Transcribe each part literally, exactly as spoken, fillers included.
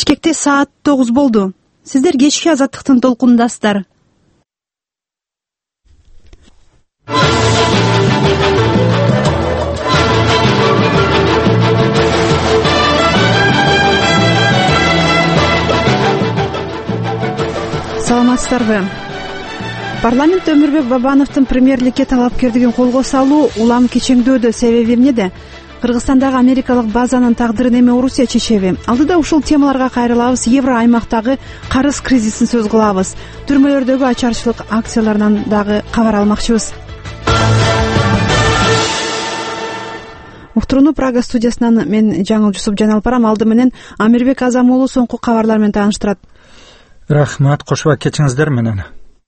Бишкекте саат тогуз болду. Сиздер кечки азаттыктын толкунундасыздар. Саламатсыздарбы? Парламент Өмүрбек Бабановдун премьерликке талапкерлигин колго салуу улам кечеңдөөдө. Себеби эмнеде? Кыргызстандагы америкалык базанын тагдырын эми Орусия чечеби? Алдыда ушул темаларга кайрылабыз. Евро аймактагы карыз кризисин сөз кылабыз. Түрмөлөрдөгү ачарчылык акцияларынан дагы кабар алмакчыбыз. Уктурууну Прага студиясынан мен Жаңыл Жусуп Жаналып барам. Алды менен Амирбек Азам уулу соңку кабарлар менен тааныштырат. Рахмат, кошуба кечиңиздер менен.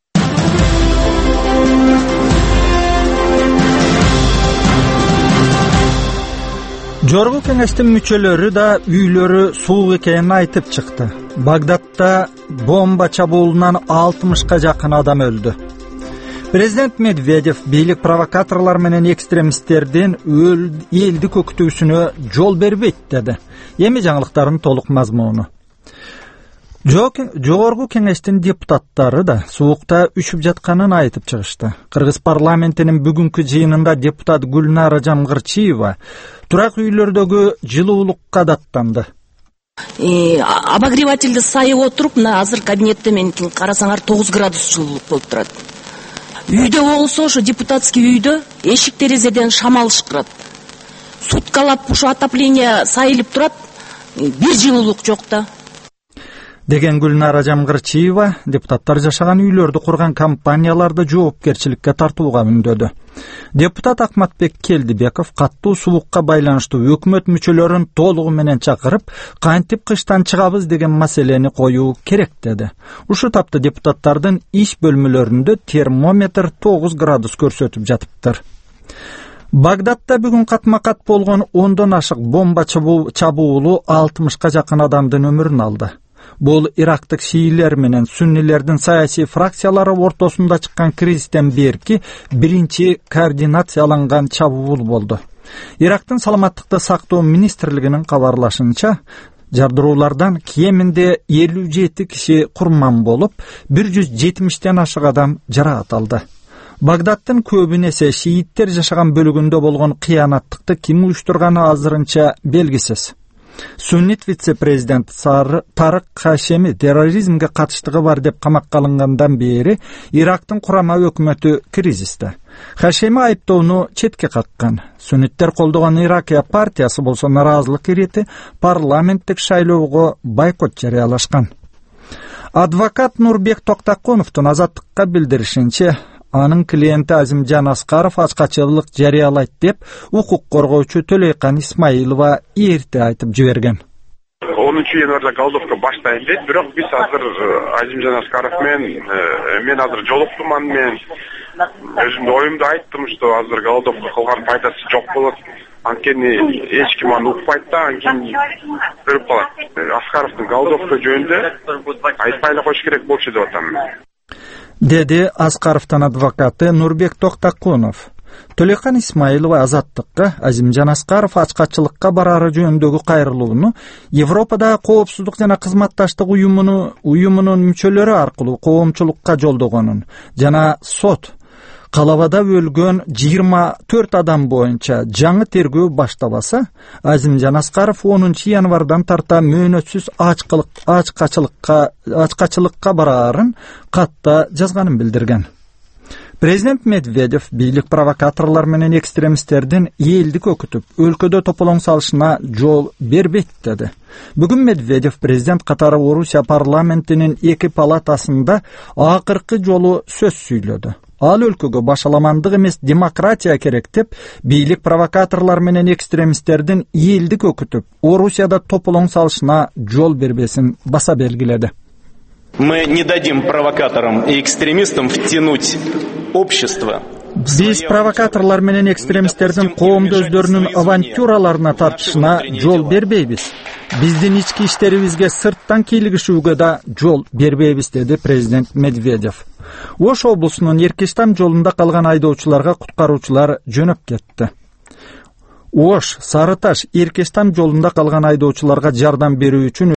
Жогорку кеңештин мүчөлөрү да үйлөрү суук экенин айтып чыкты. Багдадта бомба чабуулунан алтымышка жакын адам өлдү. Президент Медведев бийлик провокаторлор менен экстремисттердин элди көктүүсүнө жол бербейт деди. Эми жаңылыктардын толук мазмуну. Жогорку кеңештин депутаттары да суукта үшүп жатканын айтып чыгышты. Кыргыз парламентинин бүгүнкү жыйынында депутат Гүлнара Жамгырчиева турак үйлөрдөгү жылуулукка даттанды. Обогревательди сайып отуруп, мына азыр кабинетте меникин карасаңар тогуз градус жылуулук болуп турат. Үйдө болсо, ошо депутатский үйдө эшик терезеден шамал шыкырат. Суткалап ушу отопление сайылып турат, бир жылуулук жок да. Деген Гүлнара Жамгырчиева депутаттар жашаган үйлөрдү курган компанияларды жоопкерчиликке тартууга үндөдү. Депутат Акматбек Келдибеков каттуу сулукка байланыштуу өкмөт мүчөлөрүн толугу менен чакырып, кантип кыштан чыгабыз деген маселени коюу керек деди. Ушу тапта депутаттардын иш бөлмөлөрүндө термометр тогуз градус көрсөтүп жатыптыр. Багдадта бүгүн катма-кат болгон ондон ашык бомба чабуулу алтымышка жакын адамдын өмүрүн алды. Бул Ирактык шиилер менен сүннилердин саясий фракциялары ортосунда чыккан кризистен берки биринчи координацияланган чабуул болду. Ирактын саламаттыкты сактоо министрлигинин кабарлашынча, жардыруулардан кеминде элүү жети киши курман болуп, бир жүз жетимиштен ашык адам жаракат алды. Багдадтын көбүн эсе шииттер жашаган бөлүгүндө болгон кыянаттыкты ким уюштурганы азырынча белгисиз. Суннит вице-президент Тарык Хашеми терроризмге катыштыгы бар деп камакка алынгандан бери Ирактын курама өкмөтү кризисте. Хашеми айыптоону четке каккан. Сунниттер колдогон Иракия партиясы болсо наразылык ирети парламенттик шайлоого бойкот жарыялашкан. Адвокат Нурбек Токтакуновдун Азаттыкка билдиришинче, анын клиенти Азимжан Аскаров ачкачылык жарыялайт деп укук коргоочу Төлөйкан Исмаилова эрте айтып жиберген. онунчу январда голдовка баштайын дейт, бирок биз азыр Азимжан Аскаров менен мен азыр жолуктум аны менен өзүмдүн оюмду айттым, что азыр голдовка кылган пайдасы жок болот. Анткени эч ким аны укпайт да, анткени көрүп калат. Аскаровдун голдовка жөнүндө айтпай эле коюш керек болчу деп атам. Деди Аскаровдун адвокаты Нурбек Токтакунов. Төлөйкан Исмаилова Азаттыкка Азимжан Аскаров ачкачылыкка барары жөнүндөгү кайрылууну Европада коопсуздук жана кызматташтык уюмунун уюмунун мүчөлөрү аркылуу коомчулукка жолдогонун жана сот калабада өлгөн жыйырма төрт адам боюнча жаңы тергөө баштабаса, Азимжан Аскаров онунчу январдан тарта мөөнөтсүз ачкачылыкка ачкачылыкка бараарын катта жазганын билдирген. Президент Медведев бийлик провокаторлор менен экстремисттердин элди көкүтүп, өлкөдө тополоң салышына жол бербейт деди. Бүгүн Медведев президент катары Орусия парламентинин эки палатасында акыркы жолу сөз сүйлөдү. Ал өлкөгө башаламандык эмес демократия керек деп, бийлик провокаторлор менен экстремисттердин элди көкүтүп, Орусияда тополоң салышына жол бербесин баса белгиледи. Мы не дадим провокаторам и экстремистам втянуть общество. Биз провокаторлор менен экстремисттердин коомду өздөрүнүн авантюраларына тартышына жол бербейбиз. Биздин ички иштерибизге сырттан кийлигишүүгө да жол бербейбиз, деди президент Медведев. Ош облусунун Эркештам жолунда калган айдоочуларга куткаруучулар жөнөп кетти. Ош, Сарыташ, Эркештам жолунда калган айдоочуларга жардам берүү үчүн